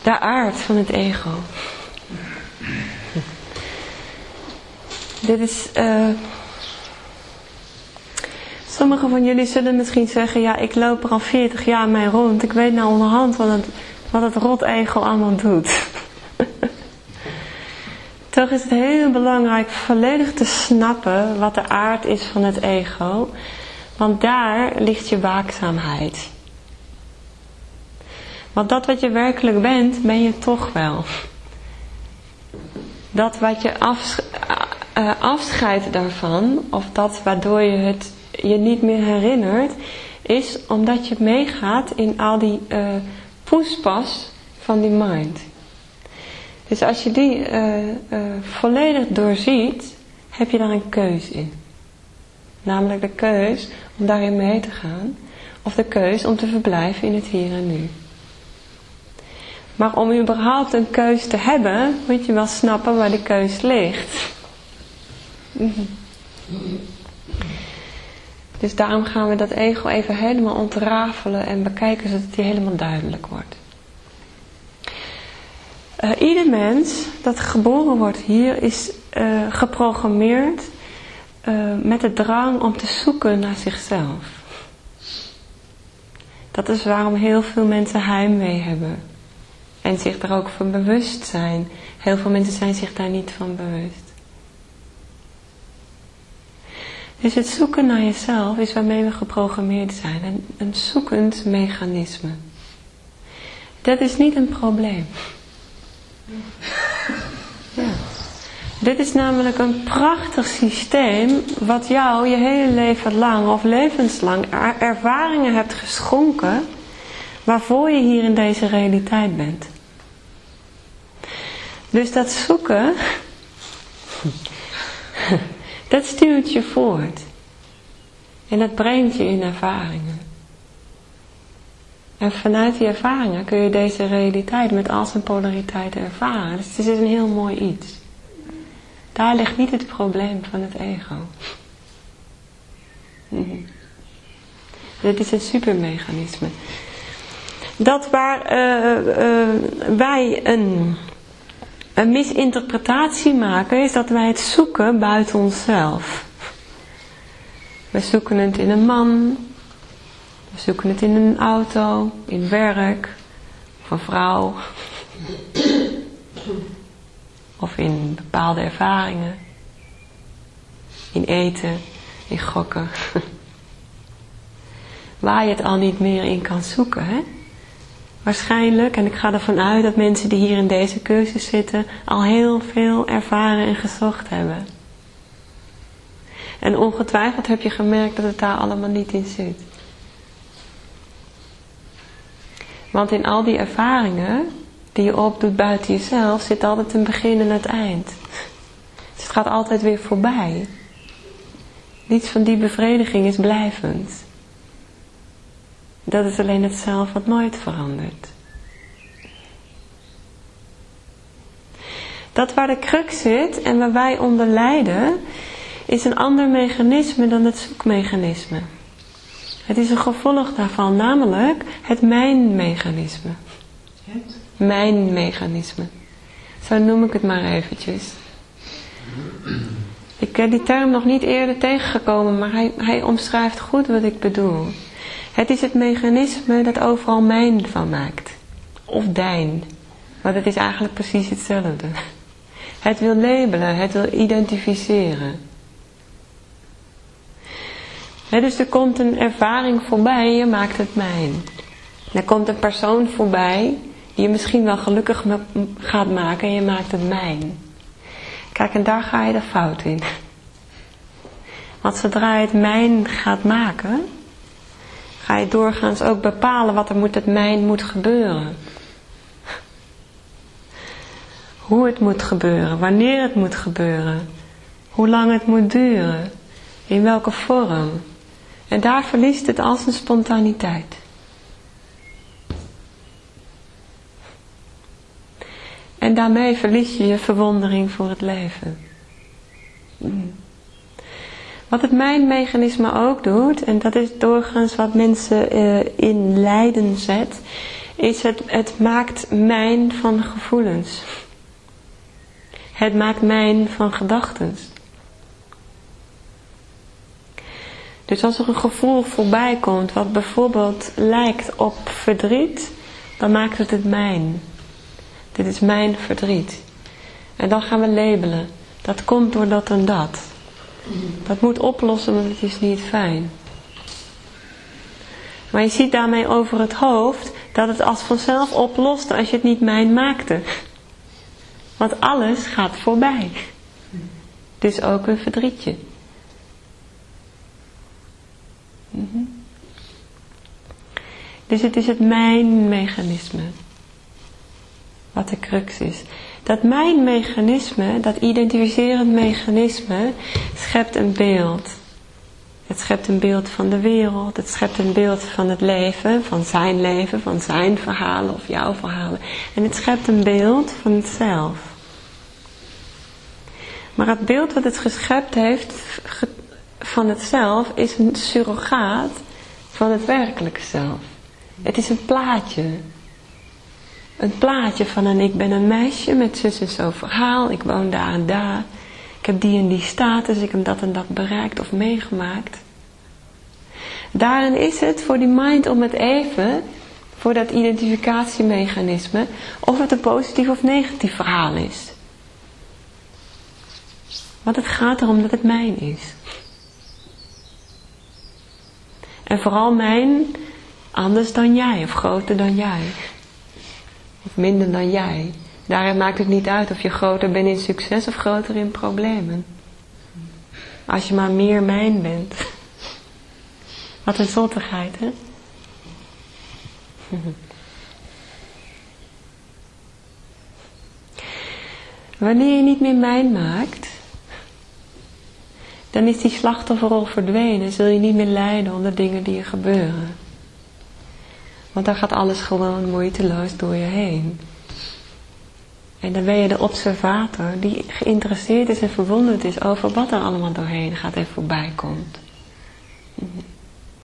De aard van het ego. Dit is... Sommigen van jullie zullen misschien zeggen... Ja, ik loop er al 40 jaar mee rond. Ik weet nou onderhand wat het rot ego allemaal doet. Toch is het heel belangrijk volledig te snappen... wat de aard is van het ego. Want daar ligt je waakzaamheid. Want dat wat je werkelijk bent, ben je toch wel. Dat wat je afscheidt daarvan, of dat waardoor je het je niet meer herinnert, is omdat je meegaat in al die poespas van die mind. Dus als je die volledig doorziet, heb je daar een keus in. Namelijk de keus om daarin mee te gaan, of de keus om te verblijven in het hier en nu. Maar om überhaupt een keus te hebben, moet je wel snappen waar de keus ligt. Dus daarom gaan we dat ego even helemaal ontrafelen en bekijken zodat die helemaal duidelijk wordt. Ieder mens dat geboren wordt hier is geprogrammeerd met de drang om te zoeken naar zichzelf. Dat is waarom heel veel mensen heimwee hebben. En zich er ook van bewust zijn. Heel veel mensen zijn zich daar niet van bewust. Dus het zoeken naar jezelf is waarmee we geprogrammeerd zijn. Een zoekend mechanisme. Dat is niet een probleem. Ja. Dit is namelijk een prachtig systeem wat jou je hele leven lang of levenslang ervaringen hebt geschonken waarvoor je hier in deze realiteit bent. Dus dat zoeken, dat stuurt je voort. En dat brengt je in ervaringen. En vanuit die ervaringen kun je deze realiteit met al zijn polariteiten ervaren. Dus het is een heel mooi iets. Daar ligt niet het probleem van het ego. Dit is een supermechanisme. Dat waar wij een misinterpretatie maken, is dat wij het zoeken buiten onszelf. We zoeken het in een man, we zoeken het in een auto, in werk, of een vrouw, of in bepaalde ervaringen, in eten, in gokken. Waar je het al niet meer in kan zoeken, hè? Waarschijnlijk, en ik ga ervan uit dat mensen die hier in deze cursus zitten al heel veel ervaren en gezocht hebben. En ongetwijfeld heb je gemerkt dat het daar allemaal niet in zit. Want in al die ervaringen die je opdoet buiten jezelf zit altijd een begin en het eind. Dus het gaat altijd weer voorbij. Niets van die bevrediging is blijvend. Dat is alleen het zelf wat nooit verandert. Dat waar de crux zit en waar wij onder lijden, is een ander mechanisme dan het zoekmechanisme. Het is een gevolg daarvan, namelijk het mijnmechanisme. Het? Mijnmechanisme. Zo noem ik het maar eventjes. Ik heb die term nog niet eerder tegengekomen, maar hij omschrijft goed wat ik bedoel. Het is het mechanisme dat overal mijn van maakt. Of dijn. Maar het is eigenlijk precies hetzelfde. Het wil labelen, het wil identificeren. Dus er komt een ervaring voorbij en je maakt het mijn. Er komt een persoon voorbij die je misschien wel gelukkig gaat maken en je maakt het mijn. Kijk, en daar ga je de fout in. Want zodra je het mijn gaat maken, ga je doorgaans ook bepalen wat er met het mijn moet gebeuren. Hoe het moet gebeuren, wanneer het moet gebeuren, hoe lang het moet duren, in welke vorm. En daar verliest het al zijn spontaniteit. En daarmee verlies je je verwondering voor het leven. Wat het mijnmechanisme ook doet, en dat is doorgaans wat mensen in lijden zet, is het maakt mijn van gevoelens. Het maakt mijn van gedachten. Dus als er een gevoel voorbij komt wat bijvoorbeeld lijkt op verdriet, dan maakt het mijn. Dit is mijn verdriet. En dan gaan we labelen. Dat komt door dat en dat. Dat moet oplossen, want het is niet fijn. Maar je ziet daarmee over het hoofd dat het als vanzelf oplost als je het niet mijn maakte. Want alles gaat voorbij. Dus ook een verdrietje. Dus het is het mijn-mechanisme. Wat de crux is. Dat mijn-mechanisme, dat identificerend mechanisme, schept een beeld. Het schept een beeld van de wereld. Het schept een beeld van het leven, van zijn verhalen of jouw verhalen. En het schept een beeld van het zelf. Maar het beeld wat het geschept heeft van het zelf is een surrogaat van het werkelijke zelf. Het is een plaatje. Een plaatje van ik ben een meisje met zus en zo verhaal. Ik woon daar en daar. Ik heb die en die status. Ik heb dat en dat bereikt of meegemaakt. Daarin is het voor die mind om het even, voor dat identificatiemechanisme, of het een positief of negatief verhaal is. Want het gaat erom dat het mijn is. En vooral mijn anders dan jij, of groter dan jij. Of minder dan jij. Daarin maakt het niet uit of je groter bent in succes of groter in problemen. Als je maar meer mijn bent. Wat een zottigheid, hè? Wanneer je niet meer mijn maakt, dan is die slachtofferrol verdwenen. Zul je niet meer lijden onder dingen die er gebeuren. Want dan gaat alles gewoon moeiteloos door je heen. En dan ben je de observator die geïnteresseerd is en verwonderd is over wat er allemaal doorheen gaat en voorbij komt.